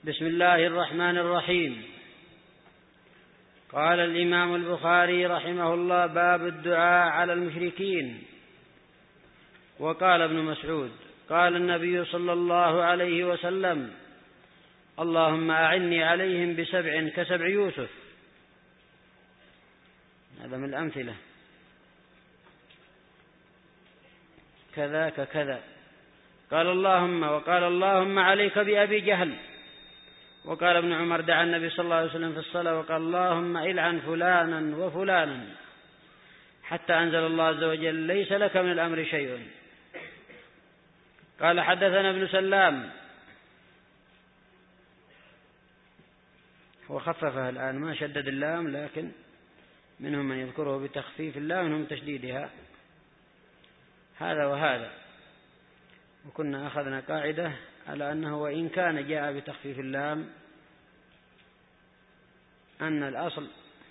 بسم الله الرحمن الرحيم. قال الإمام البخاري رحمه الله: باب الدعاء على المشركين. وقال ابن مسعود: قال النبي صلى الله عليه وسلم: اللهم أعني عليهم بسبع كسبع يوسف. هذا من الأمثلة. كذاك كذا. قال اللهم عليك بأبي جهل. وقال ابن عمر: دعا النبي صلى الله عليه وسلم في الصلاة وقال: اللهم إلعن فلانا وفلانا، حتى أنزل الله عز وجل: ليس لك من الأمر شيء. قال: حدثنا ابن سلام، هو خففها الآن ما شدد اللام، لكن منهم من يذكره بتخفيف اللام ومنهم تشديدها، هذا وهذا. وكنا أخذنا قاعدة على أنه وإن كان جاء بتخفيف اللام أن الأصل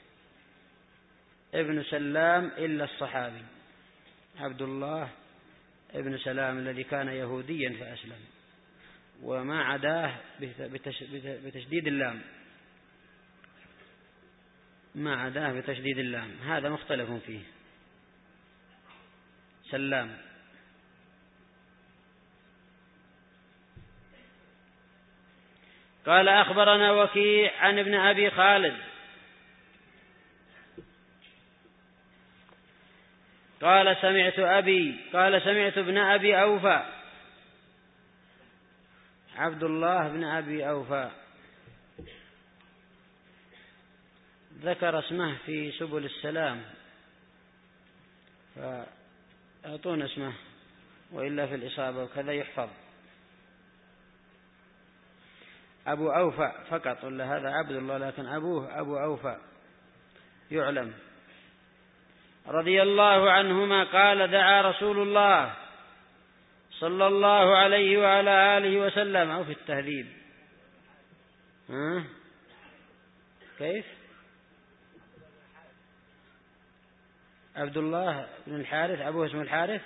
ابن سلام إلا الصحابي عبد الله ابن سلام الذي كان يهوديا فأسلم، وما عداه بتشديد اللام، ما عداه بتشديد اللام، هذا مختلف فيه. سلام. قال: أخبرنا وكيع عن ابن أبي خالد قال: سمعت ابن أبي أوفى، عبد الله بن أبي أوفى، ذكر اسمه في سبل السلام، فأعطون اسمه وإلا في الإصابة وكذا يحفظ. أبو أوفى فقط، ولا هذا عبد الله لكن أبوه أبو أوفى يعلم، رضي الله عنهما قال: دعا رسول الله صلى الله عليه وعلى آله وسلم، أو في التهذيب كيف؟ عبد الله بن الحارث، أبوه اسمه الحارث.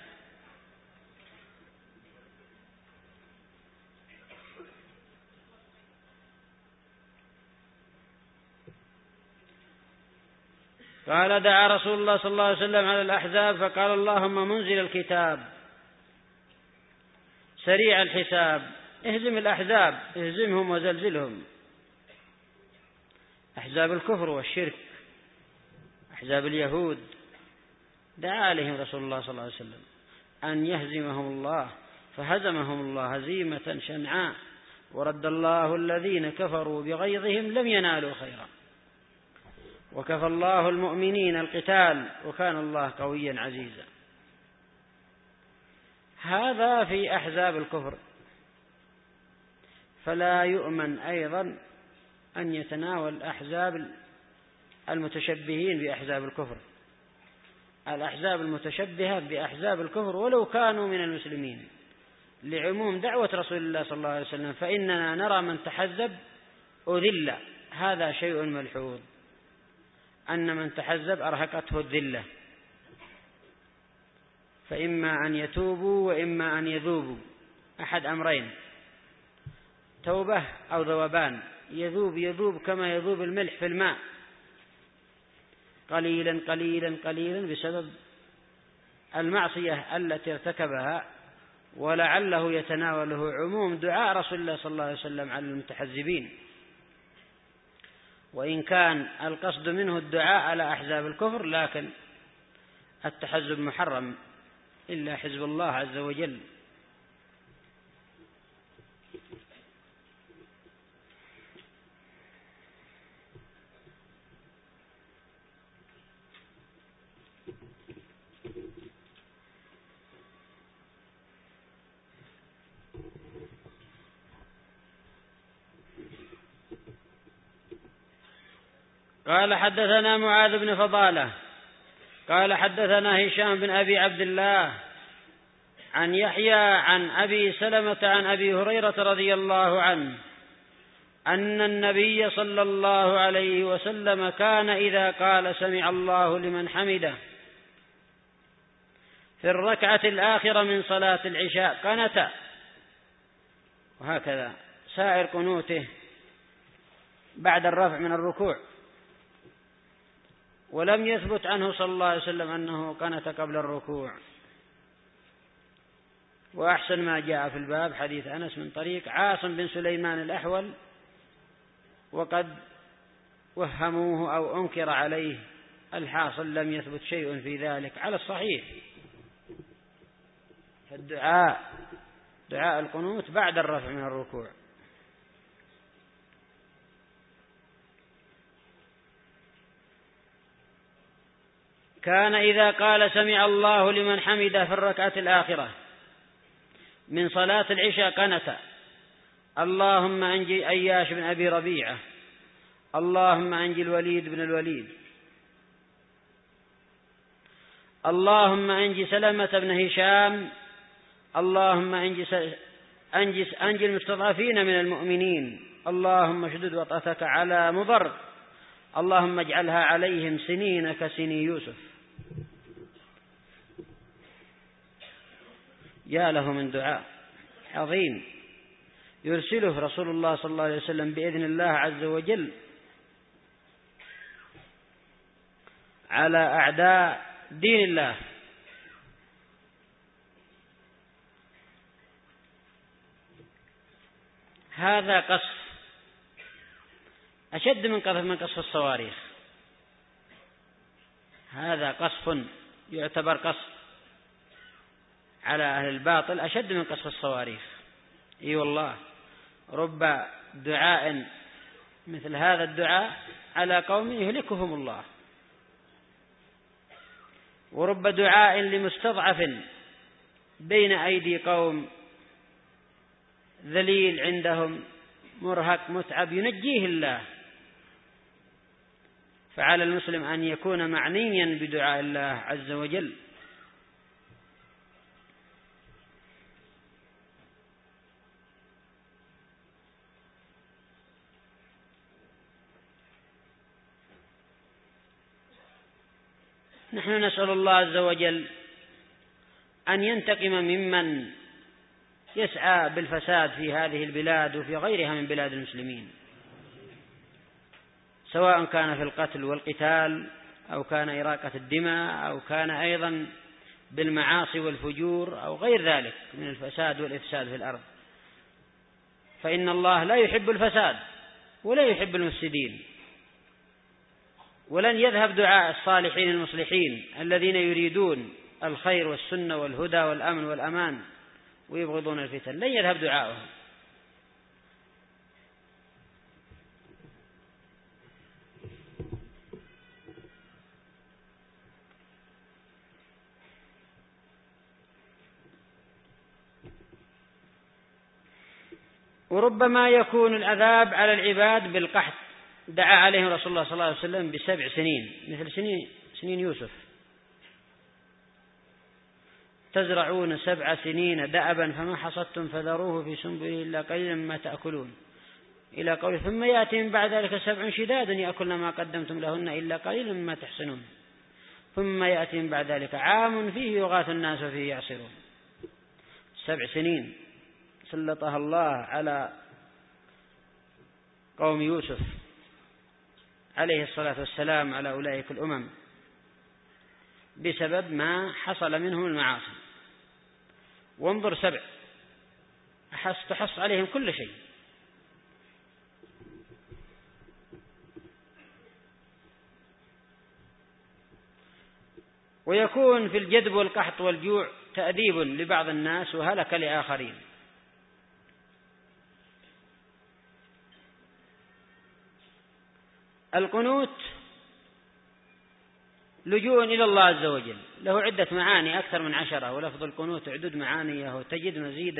قال: دعا رسول الله صلى الله عليه وسلم على الأحزاب فقال: اللهم منزل الكتاب سريع الحساب اهزم الأحزاب، اهزمهم وزلزلهم، أحزاب الكفر والشرك، أحزاب اليهود، دعا عليهم رسول الله صلى الله عليه وسلم أن يهزمهم الله، فهزمهم الله هزيمة شنعاء، ورد الله الذين كفروا بغيظهم لم ينالوا خيرا، وكفى الله المؤمنين القتال، وكان الله قويا عزيزا. هذا في أحزاب الكفر، فلا يؤمن أيضا أن يتناول أحزاب المتشبهين بأحزاب الكفر، الأحزاب المتشبهة بأحزاب الكفر ولو كانوا من المسلمين، لعموم دعوة رسول الله صلى الله عليه وسلم: فإننا نرى من تحزب أذل. هذا شيء ملحوظ، أن من تحزب أرهقته الذلة، فإما أن يتوبوا وإما أن يذوبوا، أحد أمرين، توبة أو ذوبان. يذوب كما يذوب الملح في الماء، قليلا قليلا قليلا بسبب المعصية التي ارتكبها، ولعله يتناوله عموم دعاء رسول الله صلى الله عليه وسلم على المتحزبين، وإن كان القصد منه الدعاء على أحزاب الكفر، لكن التحزب محرم إلا حزب الله عز وجل. قال: حدثنا معاذ بن فضالة قال: حدثنا هشام بن أبي عبد الله عن يحيى عن أبي سلمة عن أبي هريرة رضي الله عنه أن النبي صلى الله عليه وسلم كان إذا قال سمع الله لمن حمده في الركعة الآخرة من صلاة العشاء قنت، وهكذا سائر قنوته بعد الرفع من الركوع، ولم يثبت عنه صلى الله عليه وسلم أنه قنت قبل الركوع. وأحسن ما جاء في الباب حديث أنس من طريق عاصم بن سليمان الأحول، وقد وهموه أو أنكر عليه، الحاصل لم يثبت شيء في ذلك على الصحيح. فالدعاء دعاء القنوت بعد الرفع من الركوع. كان إذا قال سمع الله لمن حمده في الركعة الآخرة من صلاة العشاء قنت: اللهم أنجي أياش بن أبي ربيعة، اللهم أنجي الوليد بن الوليد، اللهم أنجي سلمة بن هشام، اللهم أنجي المستضعفين من المؤمنين، اللهم اشدد وطأتك على مضر، اللهم اجعلها عليهم سنين كسني يوسف. يا له من دعاء عظيم يرسله رسول الله صلى الله عليه وسلم بإذن الله عز وجل على أعداء دين الله. هذا قصف أشد من قصف الصواريخ. هذا قصف يعتبر قصف على أهل الباطل أشد من قصف الصواريخ. اي والله، رب دعاء مثل هذا الدعاء على قوم يهلكهم الله، ورب دعاء لمستضعف بين أيدي قوم ذليل عندهم مرهق متعب ينجيه الله. فعلى المسلم أن يكون معنيا بدعاء الله عز وجل. نحن نسأل الله عز وجل أن ينتقم ممن يسعى بالفساد في هذه البلاد وفي غيرها من بلاد المسلمين، سواء كان في القتل والقتال، أو كان إراقة الدماء، أو كان أيضا بالمعاصي والفجور، أو غير ذلك من الفساد والإفساد في الأرض. فإن الله لا يحب الفساد ولا يحب المفسدين. ولن يذهب دعاء الصالحين المصلحين الذين يريدون الخير والسنة والهدى والأمن والأمان ويبغضون الفتن، لن يذهب دعاؤهم. وربما يكون العذاب على العباد بالقحط. دعا عليهم رسول الله صلى الله عليه وسلم ب7 سنين مثل سنين يوسف: تزرعون 7 سنين دأبا فما حصدتم فذروه في سنبله إلا قليلا مما تأكلون، إلى قوله: ثم يأتي من بعد ذلك 7 شداد يأكلن ما قدمتم لهن إلا قليلا مما تحسنون، ثم يأتي من بعد ذلك عام فيه يغاث الناس وفيه يعصرون. 7 سنين سلطها الله على قوم يوسف عليه الصلاة والسلام على أولئك الأمم بسبب ما حصل منهم المعاصي. وانظر 7 تحص عليهم كل شيء. ويكون في الجدب والقحط والجوع تأديب لبعض الناس وهلك لآخرين. القنوت لجوء إلى الله عز وجل، له عدة معاني أكثر من 10، ولفظ القنوت عدد معانيه تجد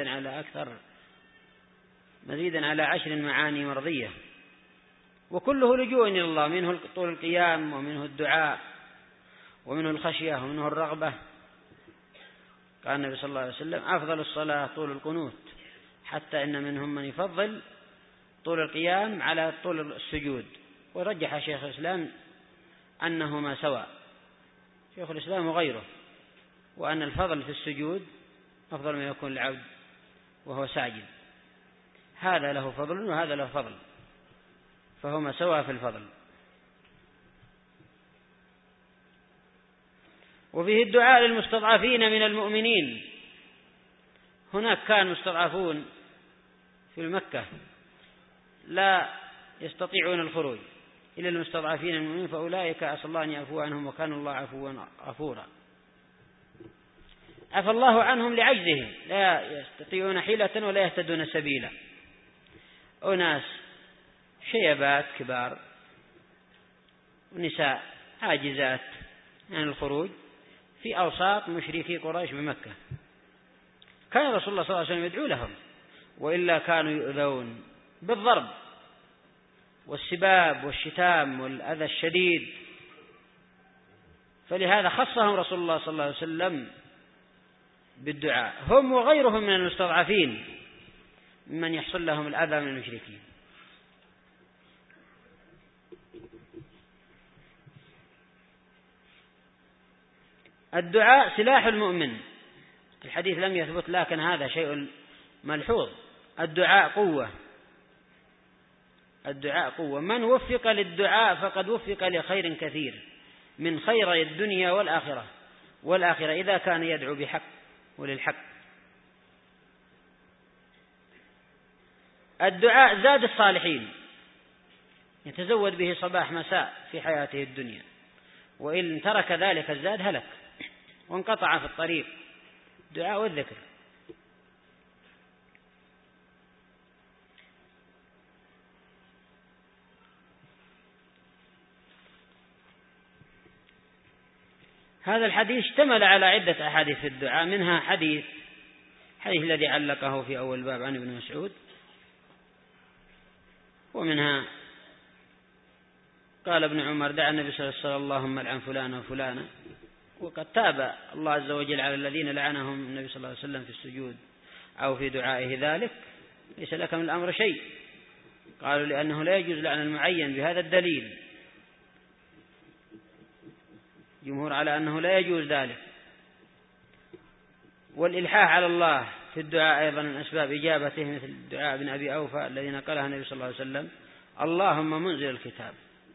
مزيدا على 10 معاني مرضية، وكله لجوء إلى الله، منه طول القيام، ومنه الدعاء، ومنه الخشية، ومنه الرغبة. قال النبي صلى الله عليه وسلم: أفضل الصلاة طول القنوت، حتى إن منهم من يفضل طول القيام على طول السجود. ورجح شيخ الإسلام أنهما سواء، شيخ الإسلام وغيره، وأن الفضل في السجود أفضل ما يكون العبد وهو ساجد. هذا له فضل وهذا له فضل. فهما سواء في الفضل. وفيه الدعاء للمستضعفين من المؤمنين. هناك كان مستضعفون في مكة لا يستطيعون الخروج إلى المستضعفين من المؤمنين، فأولئك أسأل الله أن يعفو عنهم وكان الله عفوا غفورا. عفى الله عنهم لعجزهم، لا يستطيعون حيلة ولا يهتدون سبيلا. أناس شيبات كبار ونساء عاجزات عن الخروج في أوساط مشركي قريش بمكة، كان رسول الله صلى الله عليه وسلم يدعو لهم، وإلا كانوا يؤذون بالضرب والسباب والشتام والأذى الشديد، فلهذا خصهم رسول الله صلى الله عليه وسلم بالدعاء، هم وغيرهم من المستضعفين ممن يحصل لهم الأذى من المشركين. الدعاء سلاح المؤمن. الحديث لم يثبت لكن هذا شيء ملحوظ. الدعاء قوة، الدعاء قوة. من وفق للدعاء فقد وفق لخير كثير من خير الدنيا والآخرة إذا كان يدعو بحق وللحق. الدعاء زاد الصالحين، يتزود به صباح مساء في حياته الدنيا، وإن ترك ذلك الزاد هلك وانقطع في الطريق. دعاء والذكر. هذا الحديث اشتمل على عدة أحاديث في الدعاء، منها حديث الذي علقه في أول باب عن ابن مسعود، ومنها قال ابن عمر دعا النبي صلى الله عليه وسلم اللهم لعن فلانا وفلانا، وقد تاب الله عز وجل على الذين لعنهم النبي صلى الله عليه وسلم في السجود أو في دعائه ذلك، ليس لك من الأمر شيء. قالوا لأنه لا يجوز لعن المعين بهذا الدليل، جمهور على أنه لا يجوز ذلك. والإلحاح على الله في الدعاء أيضا من أسباب إجابته، مثل دعاء ابن أبي أوفى الذي نقلها النبي صلى الله عليه وسلم اللهم منزل الكتاب،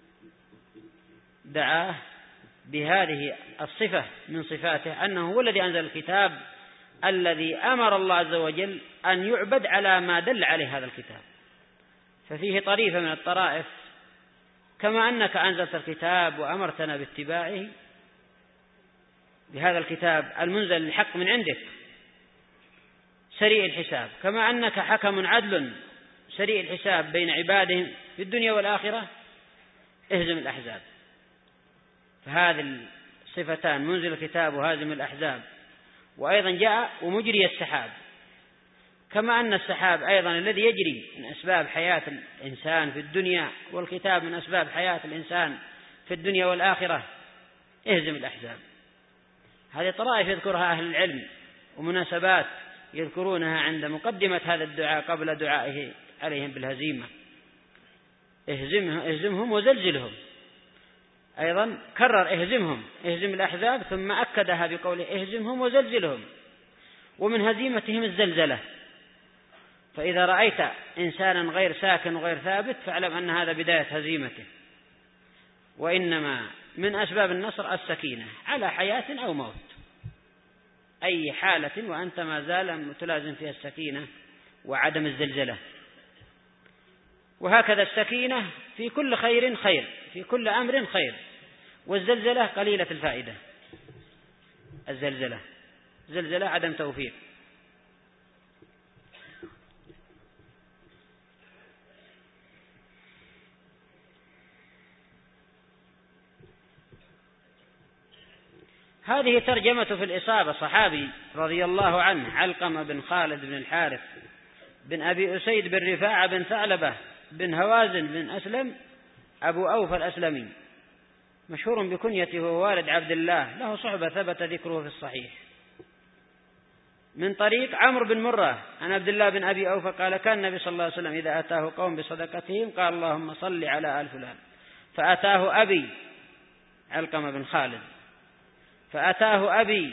دعاه بهذه الصفة من صفاته أنه هو الذي أنزل الكتاب الذي أمر الله عز وجل أن يعبد على ما دل عليه هذا الكتاب، ففيه طريفة من الطرائف، كما أنك أنزلت الكتاب وأمرتنا باتباعه بهذا الكتاب المنزل الحق من عندك سريع الحساب، كما أنك حكم عدل سريع الحساب بين عبادهم في الدنيا والآخرة، اهزم الأحزاب. فهذه الصفتان منزل الكتاب وهازم الأحزاب. وأيضا جاء ومجري السحاب، كما أن السحاب أيضا الذي يجري من أسباب حياة الإنسان في الدنيا، والكتاب من أسباب حياة الإنسان في الدنيا والآخرة، اهزم الأحزاب. هذه طرائف يذكرها أهل العلم ومناسبات يذكرونها عند مقدمة هذا الدعاء قبل دعائه عليهم بالهزيمة. اهزمهم وزلزلهم، أيضا كرر اهزمهم، اهزم الأحزاب، ثم أكدها بقوله اهزمهم وزلزلهم. ومن هزيمتهم الزلزلة، فإذا رأيت إنسانا غير ساكن وغير ثابت فاعلم أن هذا بداية هزيمته. وإنما من أسباب النصر السكينة على حياة أو موت، أي حالة وأنت ما زال متلازم فيها السكينة وعدم الزلزلة. وهكذا السكينة في كل خير خير، في كل أمر خير، والزلزلة قليلة الفائدة. الزلزلة عدم توفيق. هذه ترجمة في الإصابة صحابي رضي الله عنه علقمة بن خالد بن الحارث بن أبي أسيد بن رفاعة بن ثعلبة بن هوازن بن أسلم أبو أوفى الأسلمي، مشهور بكنيته وهو والد عبد الله، له صحبة ثبت ذكره في الصحيح، من طريق عمرو بن مرة عن عبد الله بن أبي أوفى قال كان النبي صلى الله عليه وسلم إذا أتاه قوم بصدقتهم قال اللهم صل على آل فلان، فأتاه أبي علقمة بن خالد، فأتاه أبي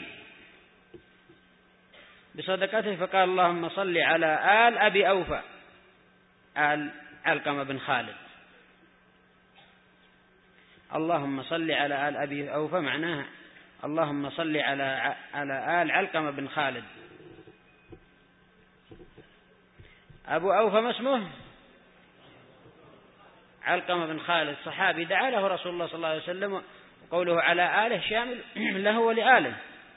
بصدقته فقال اللهم صل على آل أبي أوفى، آل علقمة بن خالد. اللهم صل على آل أبي أوفى معناها اللهم صل على آل علقمة بن خالد. أبو أوفى ما اسمه؟ علقمة بن خالد، صحابي دعا له رسول الله صلى الله عليه وسلم، وقوله على آله شامل له ولآله.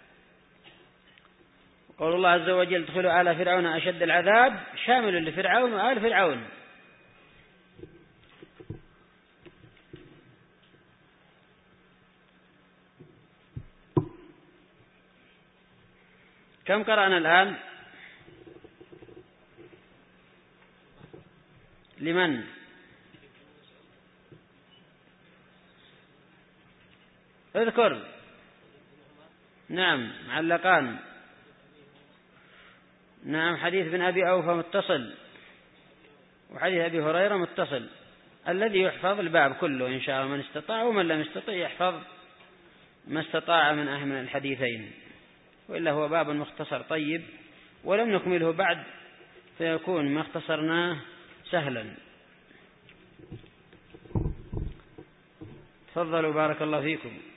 قول الله عز وجل ادخلوا آل فرعون أشد العذاب شامل لفرعون وآل فرعون. كم قرأنا الآن؟ لمن؟ اذكر. نعم معلقان. نعم حديث بن أبي أوفى متصل، وحديث أبي هريرة متصل. الذي يحفظ الباب كله إن شاء الله، من استطاع ومن لم يستطع يحفظ ما استطاع من الحديثين، وإلا هو باب مختصر طيب ولم نكمله بعد، فيكون ما اختصرناه سهلا. تفضلوا بارك الله فيكم.